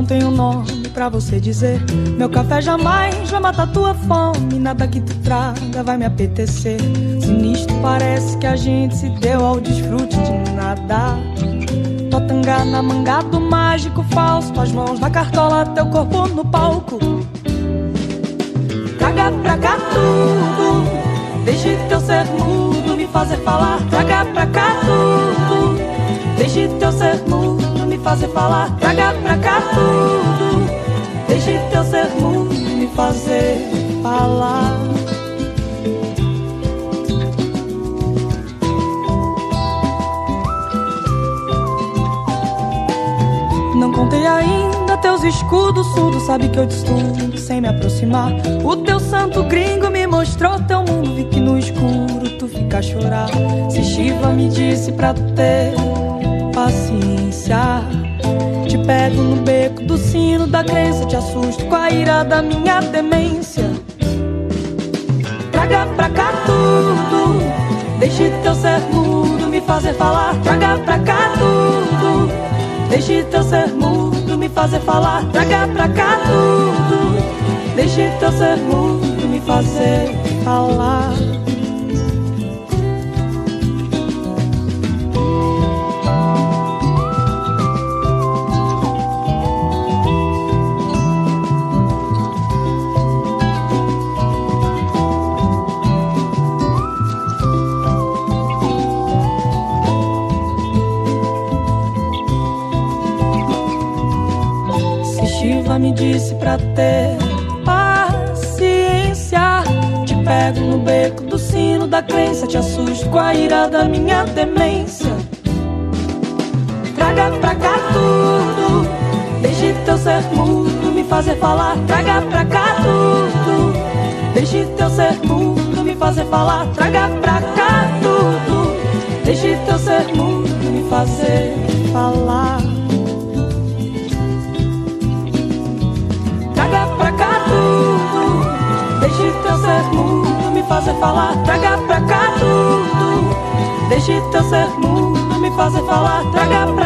tenho nome pra você dizer. Meu café jamais vai matar tua fome, nada que tu traga vai me apetecer. Sinistro parece que a gente se deu ao desfrute de nada. Tua tanga na manga do mágico falso, tuas mãos na cartola, teu corpo no palco. Traga pra cá tudo, deixe teu ser mudo me fazer falar. Traga pra cá tudo, deixe teu ser mudo me fazer falar. Traga pra cá tudo, deixe teu ser mudo me fazer falar. Não contei ainda teus escudos surdos, sabe que eu te estudo sem me aproximar. O teu santo gringo me mostrou teu mundo, vi que no escuro tu fica a chorar. Se Shiva me disse pra ter paciência, te pego no beco do sino da crença, te assusto com a ira da minha demência. Traga pra cá tudo, deixe teu ser mudo me fazer falar. Traga pra cá tudo, deixe teu ser mudo me fazer falar. Traga pra cá tudo, deixe teu ser mudo me fazer falar. Shiva me disse pra ter paciência, te pego no beco do sino da crença, te assusto com a ira da minha demência. Traga pra cá tudo, deixe teu ser mudo me fazer falar. Traga pra cá tudo, deixe teu ser mudo me fazer falar. Traga pra cá tudo, deixe teu ser mudo me fazer falar. Traga pra cá tudo, deixe teu ser mudo me fazer falar. Traga pra cá tudo, deixe teu ser mudo me fazer falar. Traga